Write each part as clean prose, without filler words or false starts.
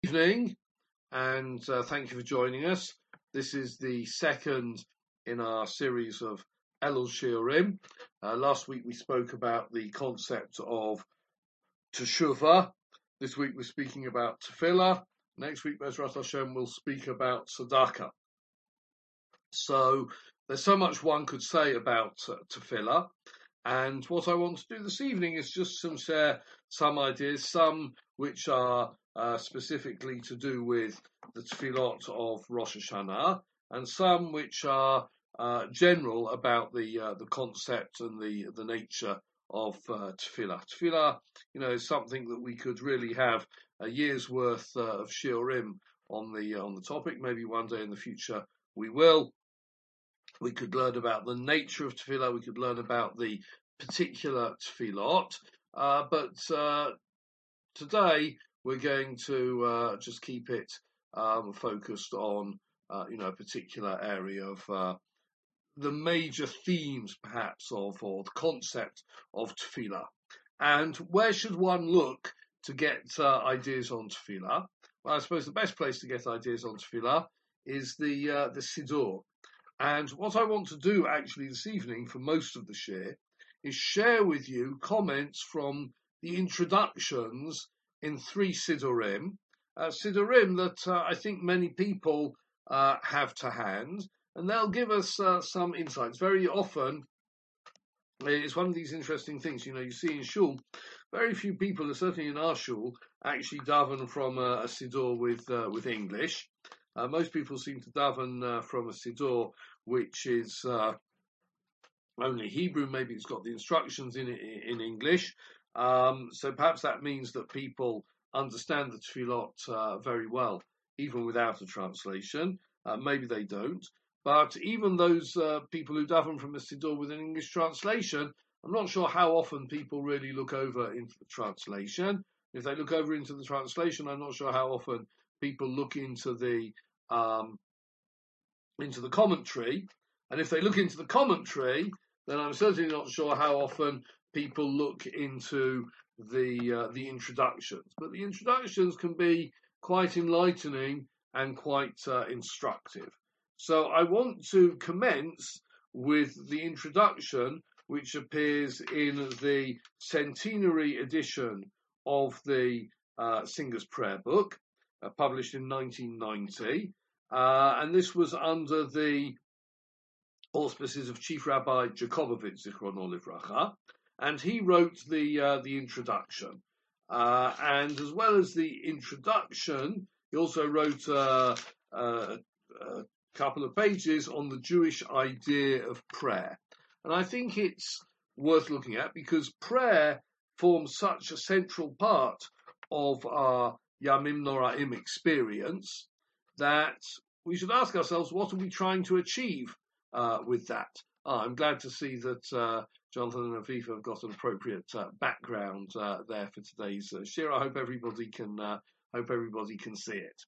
Evening, and thank you for joining us. This is the second in our series of Elul Shiurim. Last week we spoke about the concept of Teshuvah. This week we're speaking about Tefillah. Next week, Bezrat Hashem, we'll speak about Tzedakah. So there's so much one could say about Tefillah. And what I want to do this evening is just share some ideas, some which are specifically to do with the tefillot of Rosh Hashanah, and some which are general about the concept and the nature of tefillah. Tefillah, is something that we could really have a year's worth of shiurim on the topic. Maybe one day in the future we will. We could learn about the nature of tefillah. We could learn about the particular tefillot. But today we're going to just keep it focused on, a particular area of the major themes, perhaps, or the concept of tefillah. And where should one look to get ideas on tefillah? Well, I suppose the best place to get ideas on tefillah is the Siddur. And what I want to do actually this evening for most of the share is share with you comments from the introductions in 3 Siddurim, Siddurim that I think many people have to hand, and they'll give us some insights. Very often, it's one of these interesting things, you see in shul, very few people, certainly in our shul, actually daven from a Siddur with English. Most people seem to daven from a Siddur which is only Hebrew. Maybe it's got the instructions in English. So perhaps that means that people understand the tefillot very well, even without a translation. Maybe they don't. But even those people who daven from a Siddur with an English translation, I'm not sure how often people really look over into the translation. If they look over into the translation, I'm not sure how often people look into the commentary, and if they look into the commentary, then I'm certainly not sure how often people look into the introductions. But the introductions can be quite enlightening and quite instructive. So I want to commence with the introduction, which appears in the centenary edition of the Singer's Prayer Book, published in 1990. And this was under the auspices of Chief Rabbi Jacobovich, Zichrono Livracha, and he wrote the introduction. And as well as the introduction, he also wrote a couple of pages on the Jewish idea of prayer. And I think it's worth looking at because prayer forms such a central part of our Yamim Noraim experience that we should ask ourselves, what are we trying to achieve with that? I'm glad to see that Jonathan and Aviva have got an appropriate background there for today's shir. I hope everybody can see it.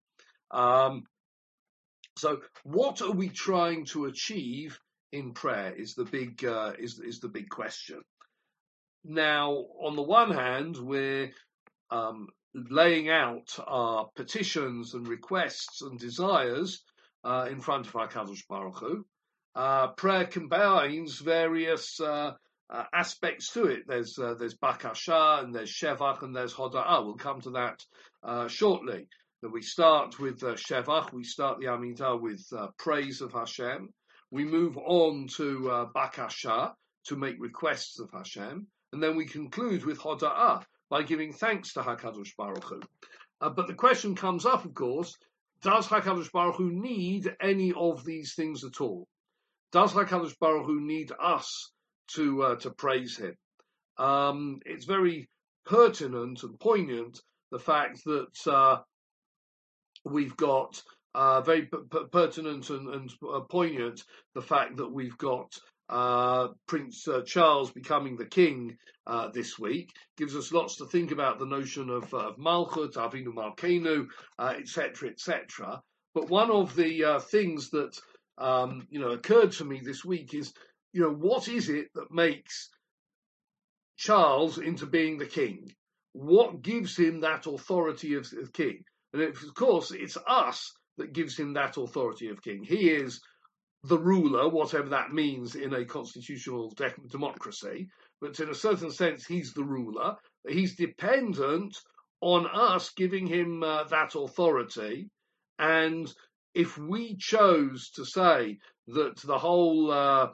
So, what are we trying to achieve in prayer? Is the big question. Now, on the one hand, we're laying out our petitions and requests and desires in front of our Kadosh Baruch Hu. Prayer combines various aspects to it. There's bakasha and there's shevach and there's hoda'ah. We'll come to that shortly. That we start with shevach. We start the Amidah with praise of Hashem. We move on to bakasha to make requests of Hashem, and then we conclude with hoda'ah by giving thanks to HaKadosh Baruch Hu. But the question comes up, of course, does HaKadosh Baruch Hu need any of these things at all? Does HaKadosh Baruch Hu need us to praise him? It's very pertinent and poignant, the fact that we've got very pertinent and poignant, the fact that we've got Prince Charles becoming the king this week. Gives us lots to think about the notion of Malchut, Avinu Malkeinu, etc., etc. But one of the things that occurred to me this week is, what is it that makes Charles into being the king? What gives him that authority of king? And of course, it's us that gives him that authority of king. He is the ruler, whatever that means in a constitutional democracy. But in a certain sense, he's the ruler. He's dependent on us giving him that authority. And if we chose to say that the whole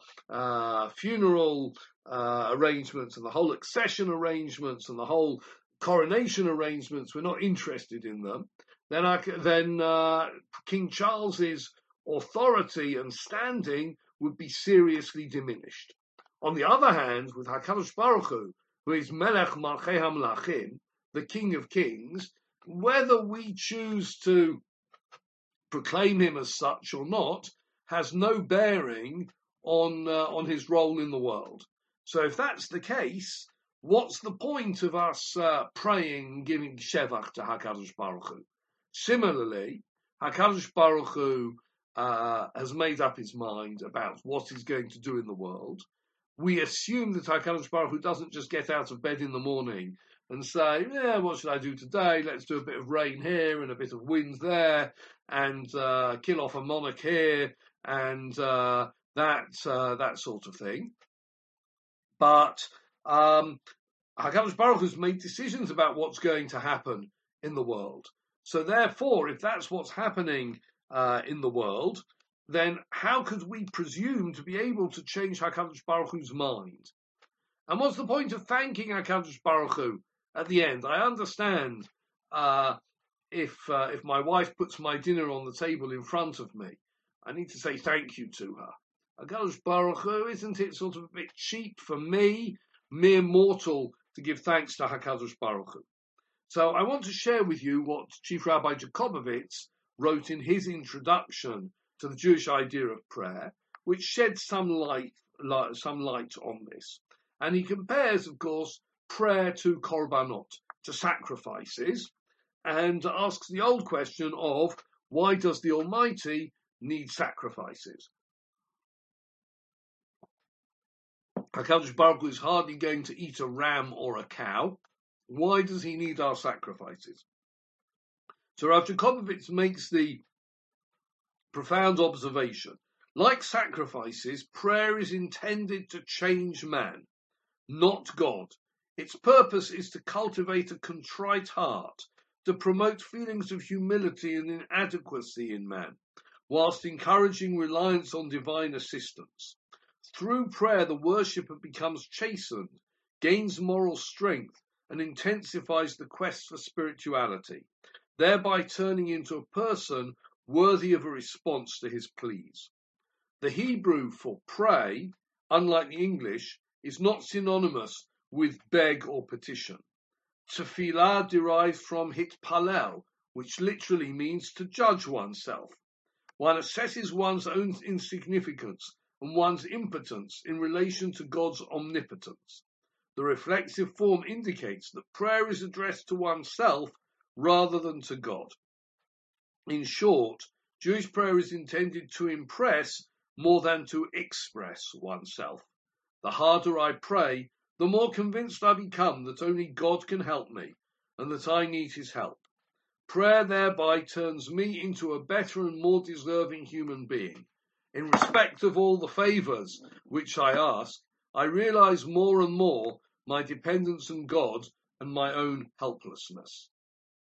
funeral arrangements and the whole accession arrangements and the whole coronation arrangements, we're not interested in them, then King Charles's authority and standing would be seriously diminished. On the other hand, with HaKadosh Baruch Hu, who is Melech Malchei HaMelachim, the King of Kings, whether we choose to proclaim him as such or not has no bearing on his role in the world. So if that's the case, what's the point of us praying, giving Shevach to HaKadosh Baruch Hu? Similarly, HaKadosh Baruch Hu has made up his mind about what he's going to do in the world. We assume that HaKadosh Baruch Hu doesn't just get out of bed in the morning and say, what should I do today? Let's do a bit of rain here and a bit of wind there and kill off a monarch here and that sort of thing. But HaKadosh Baruch Hu's made decisions about what's going to happen in the world. So therefore, if that's what's happening in the world, then how could we presume to be able to change HaKadosh Baruch Hu's mind? And what's the point of thanking HaKadosh Baruch Hu at the end? I understand if my wife puts my dinner on the table in front of me, I need to say thank you to her. HaKadosh Baruch Hu, isn't it sort of a bit cheap for me, mere mortal, to give thanks to HaKadosh Baruch Hu? So I want to share with you what Chief Rabbi Jacobowitz wrote in his introduction to the Jewish idea of prayer, which sheds some light on this. And he compares, of course, prayer to korbanot, to sacrifices, and asks the old question of why does the Almighty need sacrifices? HaKadosh Baruch Hu is hardly going to eat a ram or a cow. Why does he need our sacrifices? So Rav Jacobowitz makes the profound observation. Like sacrifices, prayer is intended to change man, not God. Its purpose is to cultivate a contrite heart, to promote feelings of humility and inadequacy in man, whilst encouraging reliance on divine assistance. Through prayer, the worshipper becomes chastened, gains moral strength, and intensifies the quest for spirituality, thereby turning into a person worthy of a response to his pleas. The Hebrew for pray, unlike the English, is not synonymous with beg or petition. Tefillah derives from hitpalel, which literally means to judge oneself. One assesses one's own insignificance and one's impotence in relation to God's omnipotence. The reflexive form indicates that prayer is addressed to oneself rather than to God. In short, Jewish prayer is intended to impress more than to express oneself. The harder I pray, the more convinced I become that only God can help me and that I need his help. Prayer thereby turns me into a better and more deserving human being. In respect of all the favours which I ask, I realise more and more my dependence on God and my own helplessness.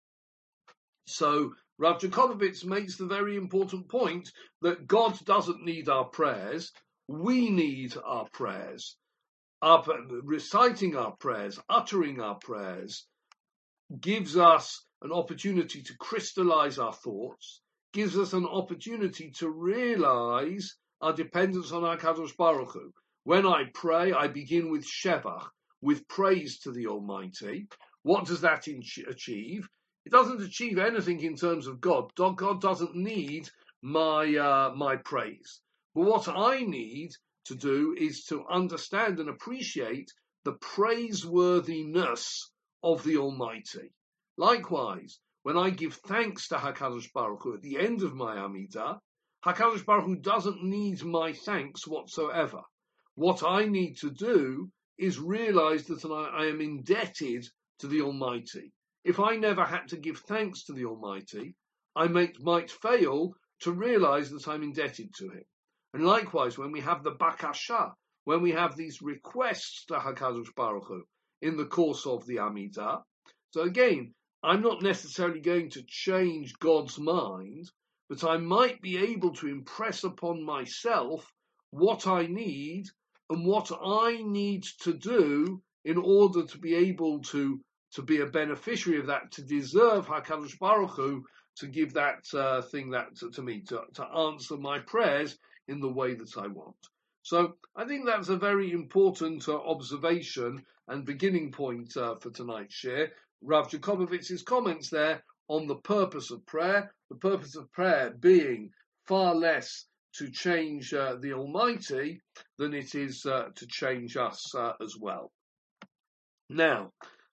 So Rav Jacobowitz makes the very important point that God doesn't need our prayers, we need our prayers. Reciting our prayers, uttering our prayers, gives us an opportunity to crystallize our thoughts, gives us an opportunity to realize our dependence on HaKadosh Baruch Hu. When I pray, I begin with Shevach, with praise to the Almighty. What does that achieve? It doesn't achieve anything in terms of God. God doesn't need my praise. But what I need to do is to understand and appreciate the praiseworthiness of the Almighty. Likewise, when I give thanks to HaKadosh Baruch Hu at the end of my Amidah, HaKadosh Baruch Hu doesn't need my thanks whatsoever. What I need to do is realize that I am indebted to the Almighty. if I never had to give thanks to the Almighty, I might fail to realize that I'm indebted to him. And likewise, when we have the bakasha, when we have these requests to HaKadosh Baruch Hu in the course of the Amidah, so again, I'm not necessarily going to change God's mind, but I might be able to impress upon myself what I need and what I need to do in order to be able to be a beneficiary of that, to deserve HaKadosh Baruch Hu to give that thing that to me, to answer my prayers in the way that I want. So I think that's a very important observation and beginning point for tonight's share. Rav Jacobovitz's comments there on the purpose of prayer, the purpose of prayer being far less to change the Almighty than it is to change us as well. Now,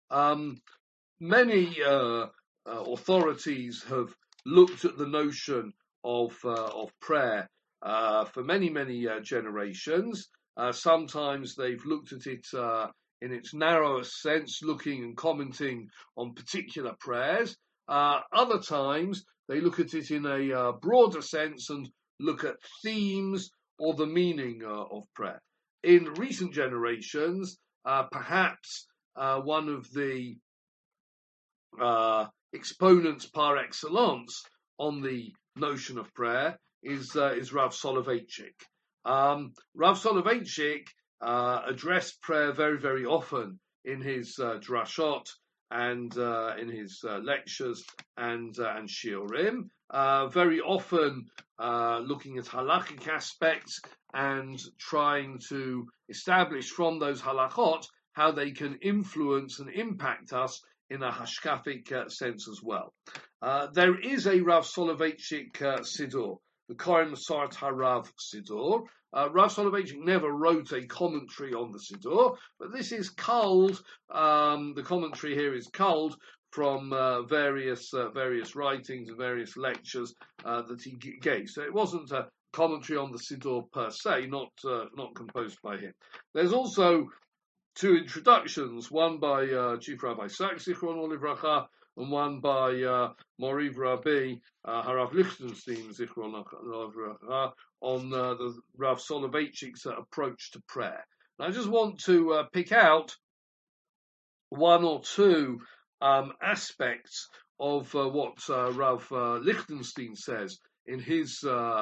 many authorities have looked at the notion of prayer for many generations. Sometimes they've looked at it in its narrowest sense, looking and commenting on particular prayers. Other times they look at it in a broader sense and look at themes or the meaning of prayer. In recent generations, perhaps one of the exponents par excellence on the notion of prayer is Rav Soloveitchik. Rav Soloveitchik addressed prayer very often in his drashot and in his lectures and shiurim, very often looking at halakhic aspects and trying to establish from those halachot how they can influence and impact us in a hashkafic sense as well. There is a Rav Soloveitchik Siddur, the Kohen Masoret HaRav Siddur. Rav Soloveitchik never wrote a commentary on the Siddur, but this is culled, the commentary here is culled from various writings and various lectures that he gave. So it wasn't a commentary on the Siddur per se, not composed by him. There's also two introductions, one by Chief Rabbi Sachs, Zichron Livracha, and one by Moriv Rabbi Harav Lichtenstein, Zichron Livracha, on the Rav Soloveitchik's approach to prayer. And I just want to pick out one or two aspects of what Rav Lichtenstein says in his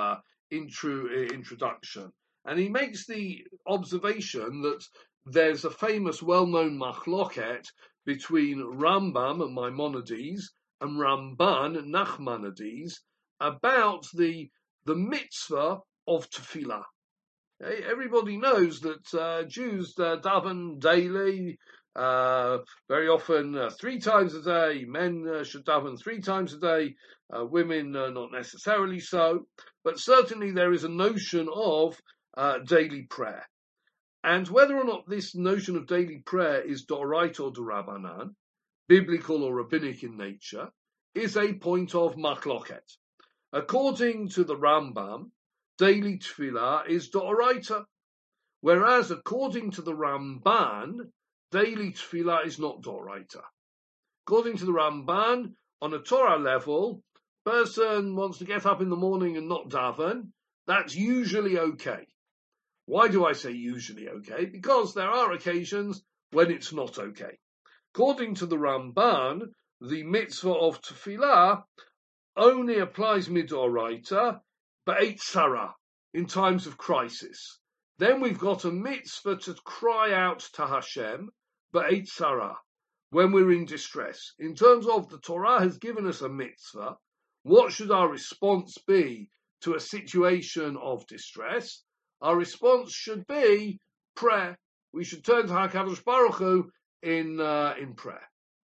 introduction. And he makes the observation that there's a famous, well-known machloket between Rambam and Maimonides and Ramban and Nachmanides about the mitzvah of tefillah. Everybody knows that Jews daven daily, very often 3 times a day. Men should daven 3 times a day, women not necessarily so, but certainly there is a notion of daily prayer. And whether or not this notion of daily prayer is d'oraita or d'Rabbanan, biblical or rabbinic in nature, is a point of machloket. According to the Rambam, daily tefillah is d'oraita, whereas according to the Ramban, daily tefillah is not d'oraita. According to the Ramban, on a Torah level, person wants to get up in the morning and not daven, that's usually okay. Why do I say usually okay? Because there are occasions when it's not okay. According to the Ramban, the mitzvah of tefillah only applies midoraita, ba'et sarah, in times of crisis. Then we've got a mitzvah to cry out to Hashem, ba'et sarah, when we're in distress. In terms of the Torah has given us a mitzvah, what should our response be to a situation of distress? Our response should be prayer. We should turn to HaKadosh Baruch Hu in prayer.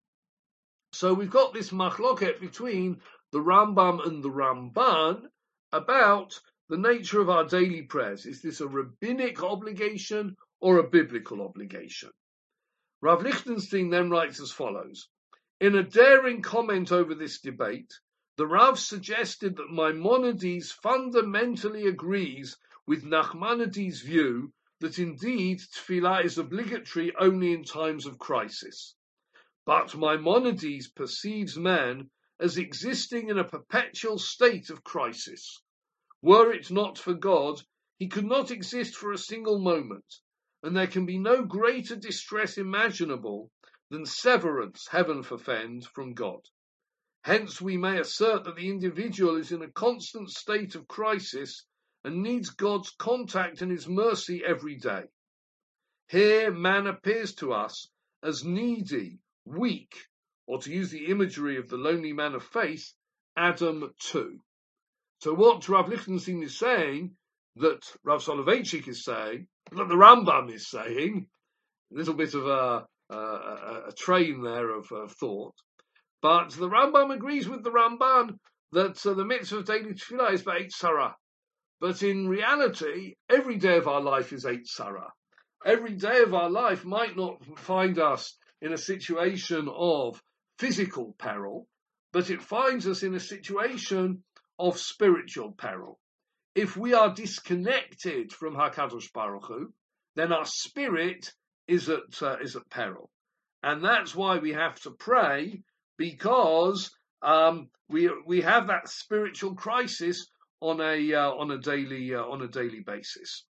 So we've got this machloket between the Rambam and the Ramban about the nature of our daily prayers. Is this a rabbinic obligation or a biblical obligation? Rav Lichtenstein then writes as follows. In a daring comment over this debate, the Rav suggested that Maimonides fundamentally agrees with Nachmanides' view that indeed tefillah is obligatory only in times of crisis. But Maimonides perceives man as existing in a perpetual state of crisis. Were it not for God, he could not exist for a single moment, and there can be no greater distress imaginable than severance, heaven forfend, from God. Hence we may assert that the individual is in a constant state of crisis and needs God's contact and his mercy every day. Here man appears to us as needy, weak, or to use the imagery of the lonely man of faith, Adam too. So what Rav Lichtenstein is saying, that Rav Soloveitchik is saying, that the Rambam is saying, a little bit of a train there of thought, but the Rambam agrees with the Ramban that the mitzvah of daily tefillah is ba'et sarah. But in reality, every day of our life is eight sarah. Every day of our life might not find us in a situation of physical peril, but it finds us in a situation of spiritual peril. If we are disconnected from HaKadosh Baruch Hu, then our spirit is at peril. And that's why we have to pray, because we have that spiritual crisis on a daily basis.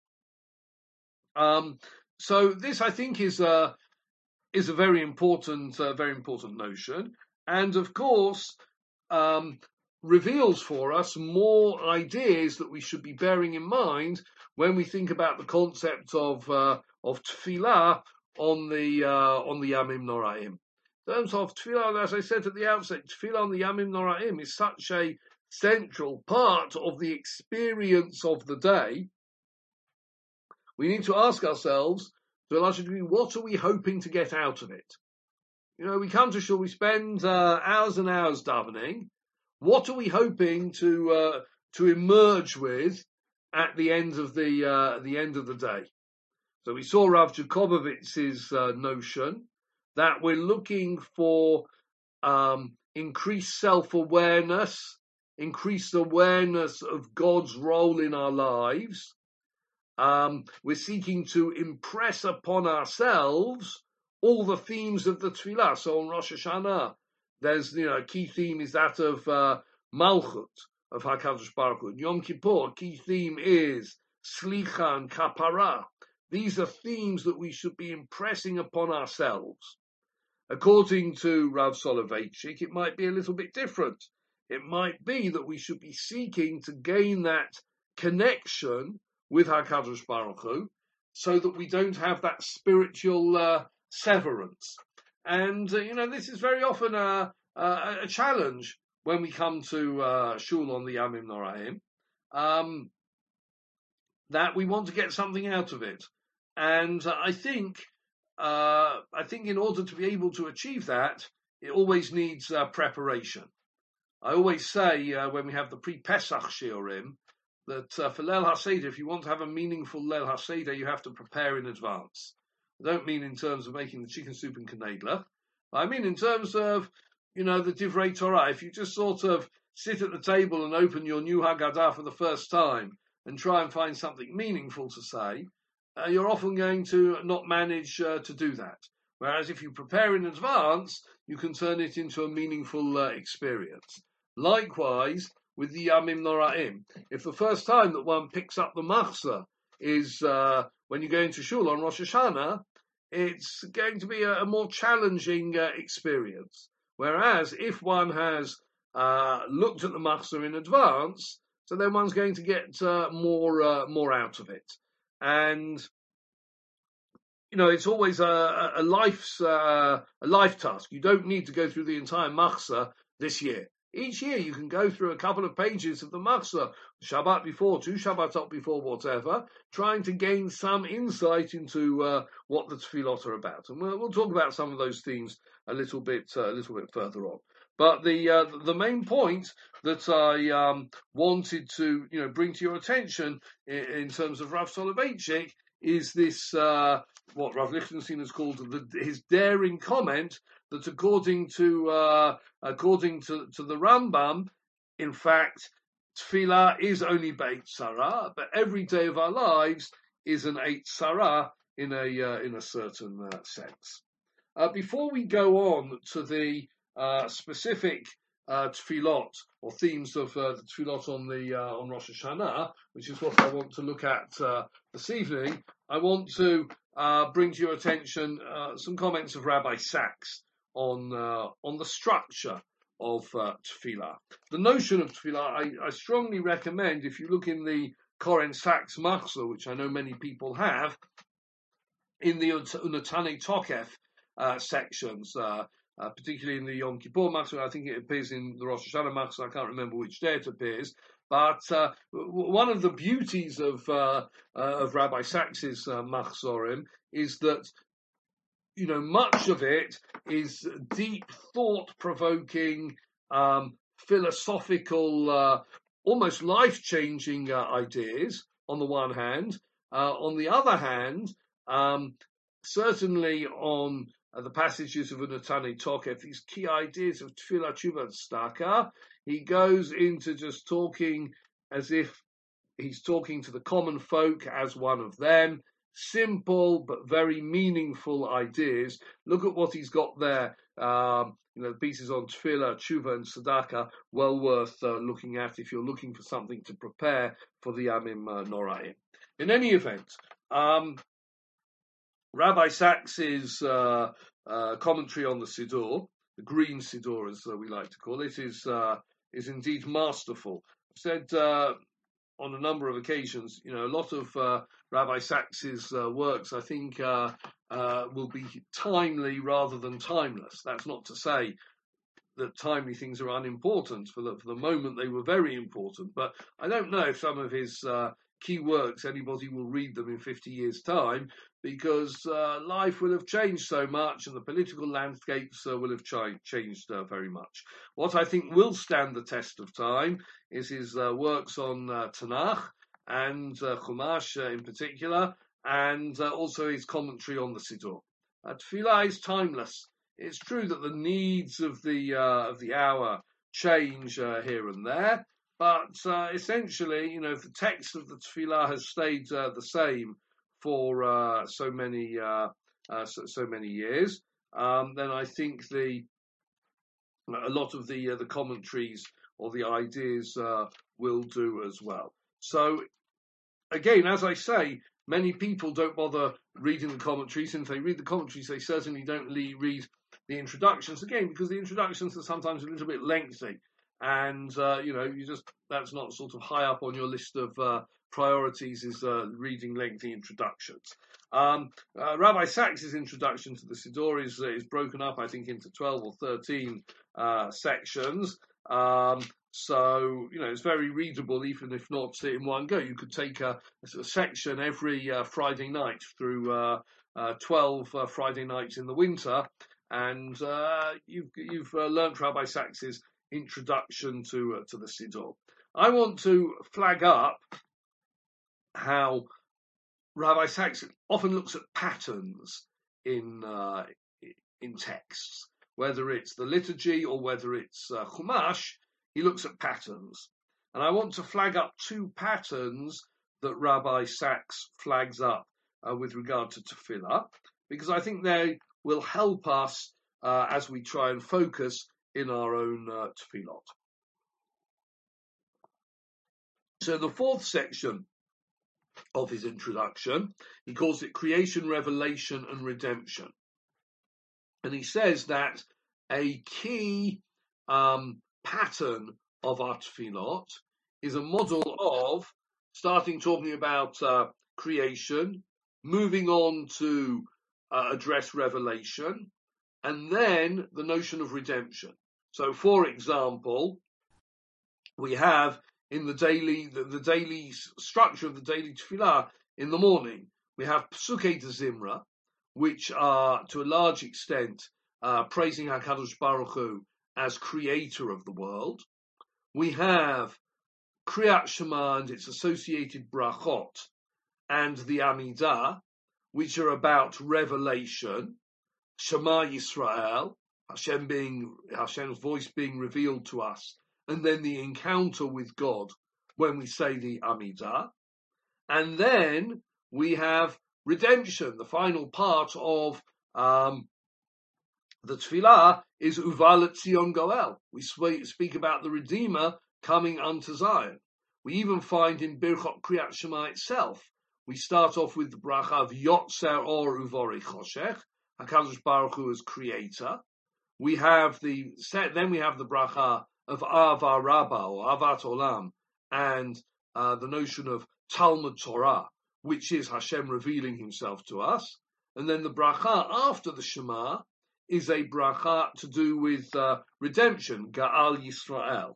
So this, I think, is a very important notion, and of course reveals for us more ideas that we should be bearing in mind when we think about the concept of tefillah on the Yamim Noraim. In terms of tefillah, as I said at the outset, tefillah on the Yamim Noraim is such a central part of the experience of the day. We need to ask ourselves, to a large degree, what are we hoping to get out of it? You know, we come to shul, we spend hours and hours davening. What are we hoping to emerge with at the end of the day? So we saw Rav Jacobovitz's notion that we're looking for increased self-awareness, increased awareness of God's role in our lives. We're seeking to impress upon ourselves all the themes of the tefillah. So on Rosh Hashanah, there's, a key theme is that of Malchut, of HaKadosh Baruch Hu. Yom Kippur, key theme is Slicha and Kapara. These are themes that we should be impressing upon ourselves. According to Rav Soloveitchik, it might be a little bit different. It might be that we should be seeking to gain that connection with HaKadosh Baruch Hu, so that we don't have that spiritual severance. And, this is very often a challenge when we come to shul on the Yamim Noraim, that we want to get something out of it. And I think in order to be able to achieve that, it always needs preparation. I always say when we have the pre-Pesach shiurim, that for Leil HaSeder, if you want to have a meaningful Leil HaSeder, you have to prepare in advance. I don't mean in terms of making the chicken soup and knedler. I mean in terms of, the Divrei Torah. If you just sort of sit at the table and open your new Haggadah for the first time and try and find something meaningful to say, you're often going to not manage to do that. Whereas if you prepare in advance, you can turn it into a meaningful experience. Likewise, with the Yamim Noraim. If the first time that one picks up the Machzah is when you go into shul on Rosh Hashanah, it's going to be a more challenging experience. Whereas if one has looked at the Machzah in advance, so then one's going to get more out of it. And it's always a life task. You don't need to go through the entire Machzah this year. Each year you can go through a couple of pages of the Machzah, Shabbat before, 2 Shabbatot before, whatever, trying to gain some insight into what the tefillot are about. And we'll talk about some of those themes a little bit further on. But the main point that I wanted to bring to your attention in terms of Rav Soloveitchik is this what Rav Lichtenstein has called his daring comment that according to the Rambam, in fact, tefillah is only b'eit sarah, but every day of our lives is an eit sarah in a certain sense. Before we go on to the specific tefillot or themes of the tefillot on Rosh Hashanah, which is what I want to look at this evening, I want to bring to your attention some comments of Rabbi Sachs on the structure of tefillah. The notion of tefillah, I strongly recommend, if you look in the Koren Sachs Machzor, which I know many people have, in the Unatane Tokef sections, particularly in the Yom Kippur Machzor. I think it appears in the Rosh Hashanah Machzor. I can't remember which day it appears. But one of the beauties of Rabbi Sachs's Machzorim is that, you know, much of it is deep, thought-provoking, philosophical, almost life-changing ideas on the one hand. On the other hand, certainly on the passages of Unatane Tokef, these key ideas of Tefillah, Tshuva, and Tzedakah, he goes into just talking as if he's talking to the common folk as one of them. Simple but very meaningful ideas. Look at what he's got there. The pieces on Tefillah, Tshuva, and Tzedakah, well worth looking at if you're looking for something to prepare for the Yamim Noraim. In any event, Rabbi Sachs's commentary on the Siddur, the Green Siddur as we like to call it, is indeed masterful. I've said on a number of occasions, you know, a lot of Rabbi Sachs's works, I think, will be timely rather than timeless. That's not to say that timely things are unimportant. For the moment, they were very important. But I don't know if some of his key works, anybody will read them in 50 years' time, because life will have changed so much and the political landscapes will have changed very much. What I think will stand the test of time is his works on Tanakh and Chumash in particular, and also his commentary on the Siddur. Tefillah is timeless. It's true that the needs of the hour change here and there, but essentially, you know, if the text of the Tefillah has stayed the same for so many years, then I think a lot of the commentaries or the ideas will do as well. So again, as I say, many people don't bother reading the commentaries, and if they read the commentaries, they certainly don't read the introductions, again, because the introductions are sometimes a little bit lengthy. And, that's not sort of high up on your list of priorities, is reading lengthy introductions. Rabbi Sachs's introduction to the Siddur is broken up, I think, into 12 or 13 sections. So, you know, it's very readable, even if not in one go. You could take a section every Friday night through 12 Friday nights in the winter, and you've learnt Rabbi Sachs's introduction to the Siddur. I want to flag up how Rabbi Sachs often looks at patterns in texts, whether it's the liturgy or whether it's Chumash. He looks at patterns, and I want to flag up two patterns that Rabbi Sachs flags up with regard to Tefillah, because I think they will help us as we try and focus in our own Tefillot. So the fourth section of his introduction, he calls it Creation, Revelation, and Redemption. And he says that a key pattern of our Tefillot is a model of starting talking about creation, moving on to address revelation, and then the notion of redemption. So, for example, we have in the daily structure of the daily tefillah in the morning, we have Psukei de Zimra, which are to a large extent praising HaKadosh Baruch Hu as creator of the world. We have Kriyat Shema and its associated brachot and the Amidah, which are about revelation, Shema Yisrael, Hashem's voice being revealed to us, and then the encounter with God when we say the Amidah. And then we have redemption, the final part of The tefillah is Uva Letzion Goel. We speak about the Redeemer coming unto Zion. We even find in Birchot Kriyat Shema itself, we start off with the bracha of Yotzer Or Uvori Choshech, HaKadosh Baruch Hu as creator. Then we have the bracha of Ava Rabbah or Avat Olam, and the notion of Talmud Torah, which is Hashem revealing Himself to us. And then the bracha after the Shema is a bracha to do with redemption, Ga'al Yisrael.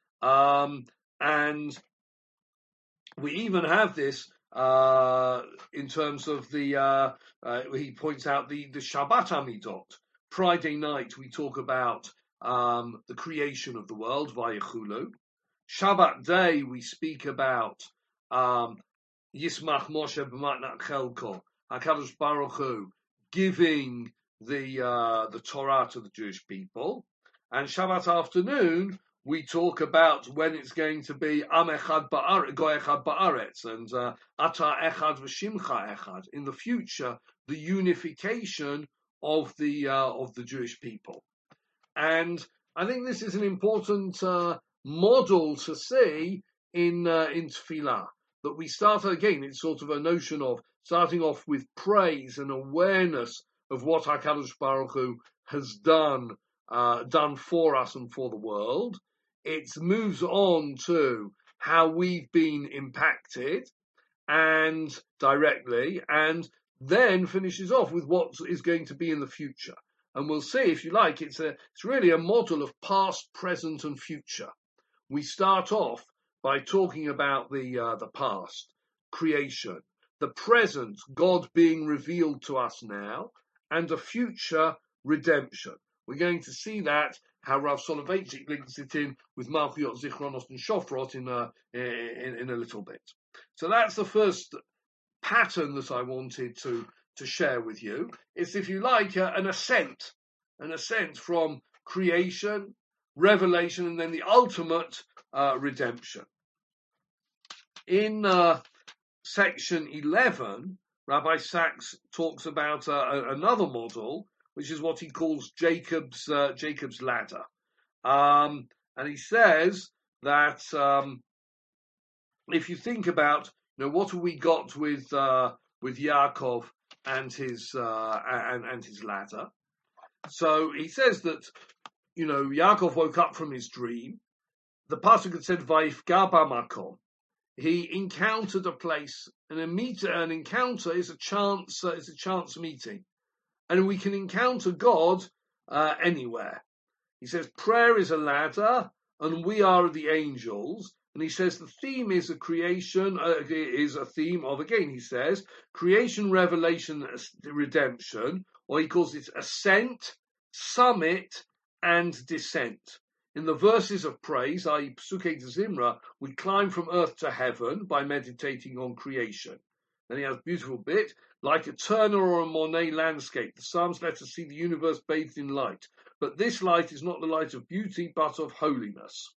And we even have this in terms of the, he points out the Shabbat Amidot. Friday night we talk about the creation of the world, Vayechulu. Shabbat day we speak about Yismach Moshe b'matnat chelko, HaKadosh Baruch Hu giving the Torah to the Jewish people. And Shabbat afternoon we talk about when it's going to be Am Echad Ba'aretz, Goy Echad Ba'aretz, and Ata Echad V'Shimcha Echad. In the future, the unification of the Jewish people. And I think this is an important model to see in Tefillah, that we start again. It's sort of a notion of starting off with praise and awareness of what HaKadosh Baruch Hu has done for us and for the world. It moves on to how we've been impacted and directly, and then finishes off with what is going to be in the future. And we'll see, if you like, it's really a model of past, present, and future. We start off by talking about the past, creation, the present, God being revealed to us now, and the future, redemption. We're going to see that, how Rav Soloveitchik links it in with Malchiyot, Zichronos, and Shofrot in a little bit. So that's the first pattern that I wanted to share with you. It's, if you like, an ascent from creation, revelation, and then the ultimate redemption. In section 11, Rabbi Sachs talks about another model, which is what he calls Jacob's ladder, and he says that if you think about, what have we got with Yaakov and his ladder? So he says that Yaakov woke up from his dream. The pasuk had said Vayifga b'makom. He encountered a place, and an encounter is a chance meeting, and we can encounter God anywhere. He says prayer is a ladder, and we are the angels. And he says the theme is is a theme of, again, he says, creation, revelation, redemption, or he calls it ascent, summit, and descent. In the verses of praise, i.e. Psukei Zimra, we climb from earth to heaven by meditating on creation. Then he has a beautiful bit, like a Turner or a Monet landscape. The Psalms let us see the universe bathed in light. But this light is not the light of beauty, but of holiness.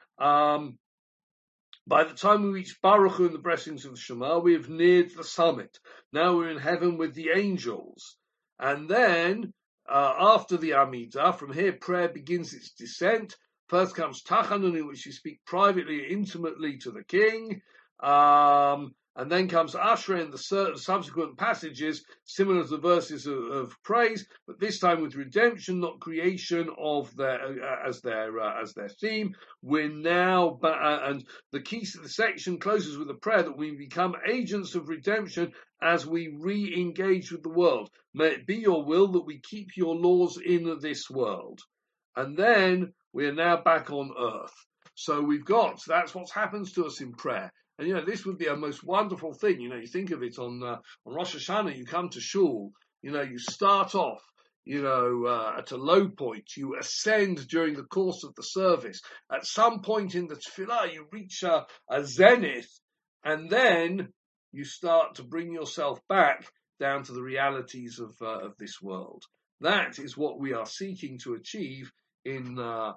By the time we reach Baruch Hu and the blessings of the Shema, we have neared the summit. Now we're in heaven with the angels. And then, after the Amidah, from here prayer begins its descent. First comes Tachanun, in which you speak privately, intimately to the king. And then comes Ashrei and the subsequent passages, similar to the verses of praise, but this time with redemption, not creation, as their theme. We're now, and the key to the section closes with a prayer that we become agents of redemption as we re-engage with the world. May it be your will that we keep your laws in this world. And then we are now back on earth. So that's what happens to us in prayer. And, this would be a most wonderful thing. You think of it on Rosh Hashanah, you come to shul, you start off, at a low point, you ascend during the course of the service. At some point in the tefillah, you reach a zenith, and then you start to bring yourself back down to the realities of this world. That is what we are seeking to achieve in our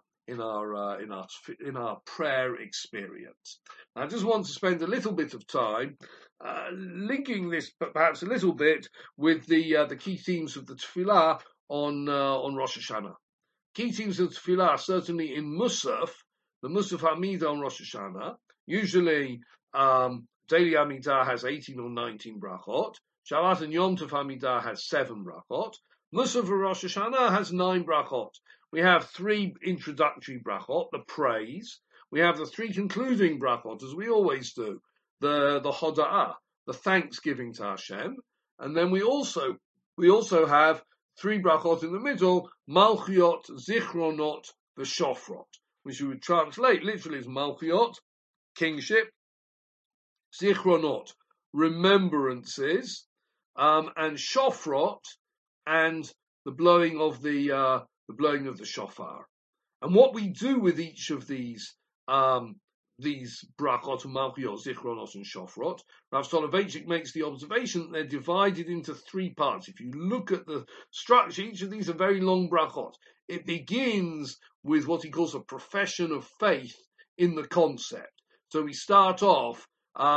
prayer experience. I just want to spend a little bit of time linking this perhaps a little bit with the key themes of the tefillah, on Rosh Hashanah. Key themes of Tefillah, certainly in Musaf, the Musaf Hamidah on Rosh Hashanah. Usually, daily Amidah has 18 or 19 brachot. Shabbat and Yom Tov Hamidah has 7 brachot. Musaf of Rosh Hashanah has 9 brachot. We have 3 introductory brachot, the praise. We have the 3 concluding brachot, as we always do, the hoda'ah, the thanksgiving to Hashem. And then we also have 3 brachot in the middle, Malchiot, Zichronot, V'Shofrot, which we would translate literally as Malchiot, kingship, Zichronot, remembrances, and Shofrot, and the blowing of the shofar. And what we do with each of these brachot, malchiot, zichronot, and shofrot, Rav Soloveitchik makes the observation that they're divided into 3 parts. If you look at the structure, each of these are very long brachot. It begins with what he calls a profession of faith in the concept. So we start off,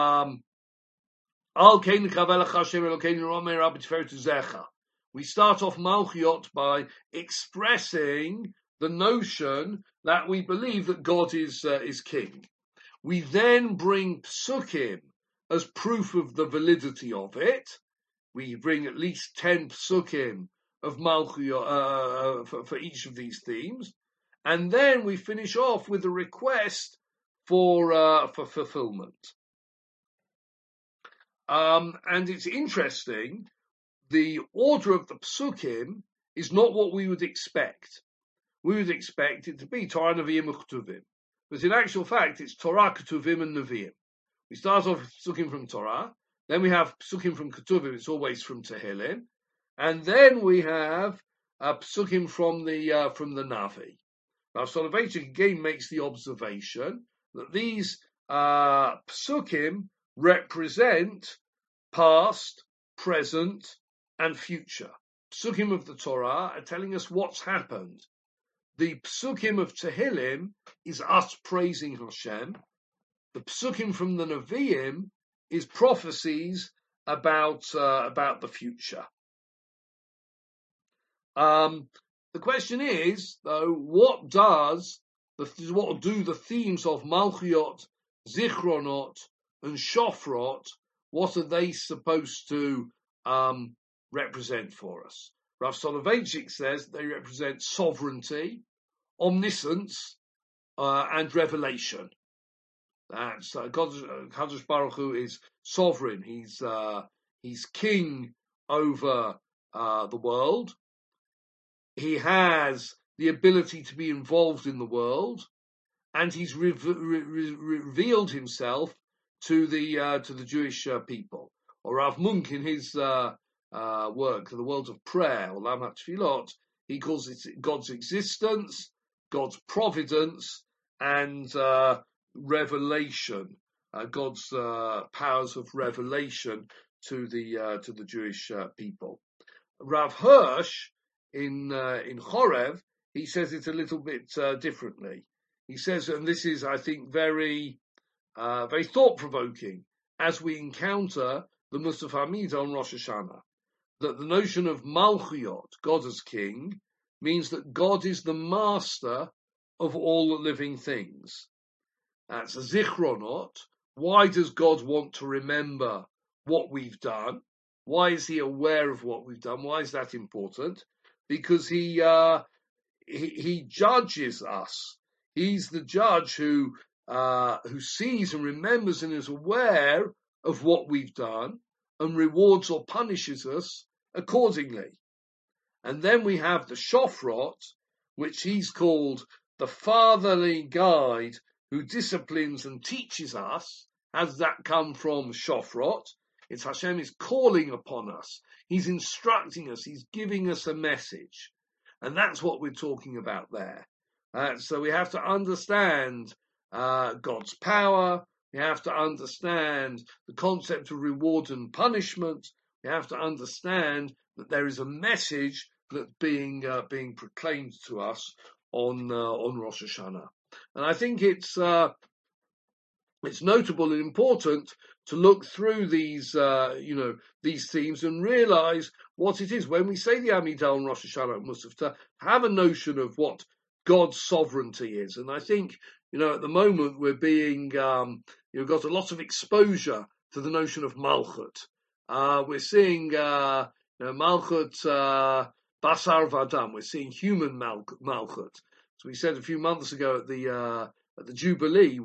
we start off malchiot by expressing the notion that we believe that God is king. We then bring psukim as proof of the validity of it. We bring at least 10 psukim of malchiot for each of these themes, and then we finish off with a request for fulfillment. And it's interesting, the order of the psukim is not what we would expect. We would expect it to be Torah, Nevi'im, and Ketuvim. But in actual fact, it's Torah, Ketuvim, and Nevi'im. We start off with psukim from Torah, then we have psukim from Ketuvim, it's always from Tehillim, and then we have psukim from the Navi. Rav Soloveitchik again makes the observation that these psukim represent past, present, and future. Psukim of the Torah are telling us what's happened. The psukim of Tehillim is us praising Hashem. The psukim from the Nevi'im is prophecies about the future. The question is, though, what do the themes of Malchiot, Zichronot, and Shofrot, what are they supposed to represent for us? Rav Soloveitchik says they represent sovereignty, omniscience, and revelation. That's Kadosh Baruch Hu is sovereign. He's king over the world. He has the ability to be involved in the world, and he's revealed himself to the Jewish people. Or Rav Munk in his work, The World of Prayer, or Olam HaTefillot, he calls it God's existence, God's providence, and revelation, God's powers of revelation to the Jewish people. Rav Hirsch in Chorev, he says it a little bit differently. He says, and this is, I think, very thought-provoking, as we encounter the Musaf Hamidah on Rosh Hashanah, that the notion of Malchiot, God as king, means that God is the master of all the living things. That's a Zichronot. Why does God want to remember what we've done? Why is he aware of what we've done? Why is that important? Because he judges us. He's the judge who sees and remembers and is aware of what we've done and rewards or punishes us accordingly. And then we have the Shofrot, which he's called the fatherly guide who disciplines and teaches us. How does that come from Shofrot? It's Hashem is calling upon us. He's instructing us. He's giving us a message. And that's what we're talking about there. So we have to understand God's power. We have to understand the concept of reward and punishment. We have to understand that there is a message that's being proclaimed to us on Rosh Hashanah. And I think it's notable and important to look through these themes and realize what it is. When we say the Amidah on Rosh Hashanah and Musaf, to have a notion of what God's sovereignty is. And I think, at the moment we're being, got a lot of exposure to the notion of Malchut. We're seeing, Malchut, Basar Vadam. We're seeing human Malchut. So we said a few months ago at the Jubilee,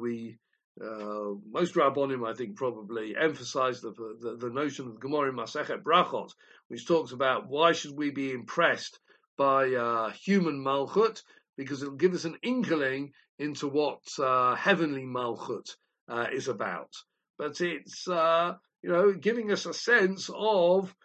most Rabbonim, I think, probably emphasized the notion of the Gemara in Masechet Brachot, which talks about why should we be impressed by human Malchut, because it'll give us an inkling into what heavenly Malchut is about. But it's, giving us a sense of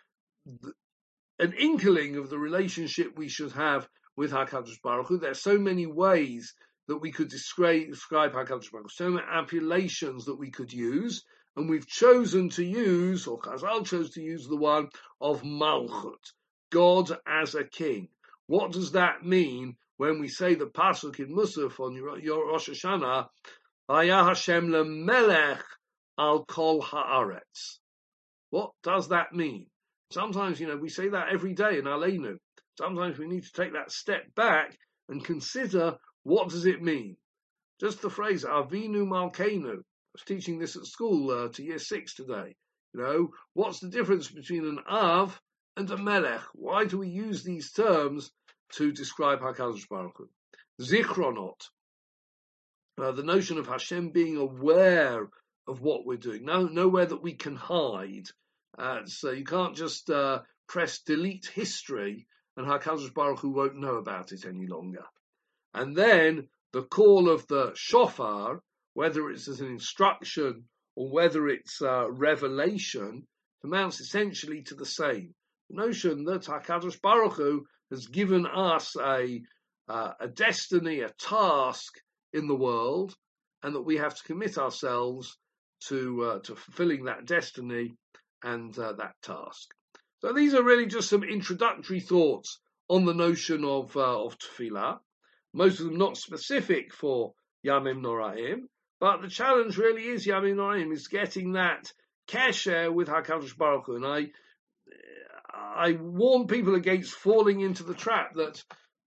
an inkling of the relationship we should have with HaKadosh Baruch Hu. There are so many ways that we could describe HaKadosh Baruch Hu, so many appellations that we could use, and we've chosen to use, or Chazal chose to use, the one of Malchut, God as a king. What does that mean when we say the pasuk in Musaf on your Rosh Hashanah, Vayah Hashem lemelech al kol haaretz? What does that mean? Sometimes, we say that every day in Aleinu. Sometimes we need to take that step back and consider, what does it mean? Just the phrase, Avinu Malkeinu. I was teaching this at school to year 6 today. What's the difference between an Av and a Melech? Why do we use these terms to describe HaKadosh Baruch Hu? Zichronot. The notion of Hashem being aware of what we're doing. Nowhere that we can hide. So you can't just press delete history and HaKadosh Baruch Hu won't know about it any longer. And then the call of the shofar, whether it's as an instruction or whether it's revelation, amounts essentially to the same. The notion that HaKadosh Baruch Hu has given us a destiny, a task in the world, and that we have to commit ourselves to fulfilling that destiny and that task. So these are really just some introductory thoughts on the notion of tefillah. Most of them not specific for Yamim Noraim, but the challenge really is Yamim Noraim, is getting that kesher with HaKadosh Baruch Hu. And I warn people against falling into the trap that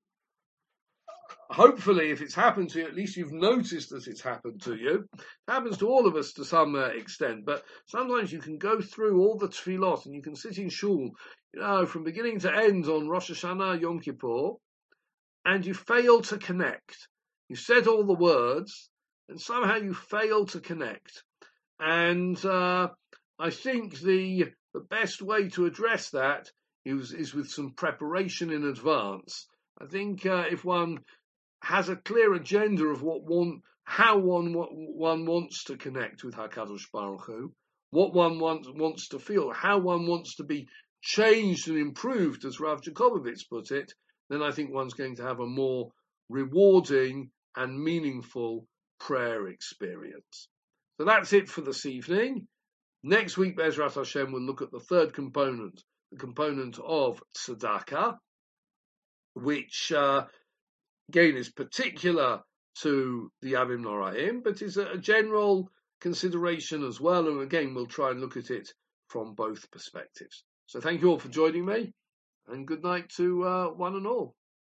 hopefully, if it's happened to you, at least you've noticed that it's happened to you. It happens to all of us to some extent, but sometimes you can go through all the tefillot and you can sit in shul, from beginning to end on Rosh Hashanah, Yom Kippur, and you fail to connect. You said all the words, and somehow you fail to connect. And I think the best way to address that is with some preparation in advance. I think if one has a clear agenda of how one wants to connect with HaKadosh Baruch Hu, what one wants to feel, how one wants to be changed and improved, as Rav Jacobovitz put it, then I think one's going to have a more rewarding and meaningful prayer experience. So that's it for this evening. Next week, Bezrat Hashem, we'll look at the third component, the component of tzedakah, which again is particular to the Yamim Noraim, but is a general consideration as well. And again, we'll try and look at it from both perspectives. So thank you all for joining me, and good night to one and all.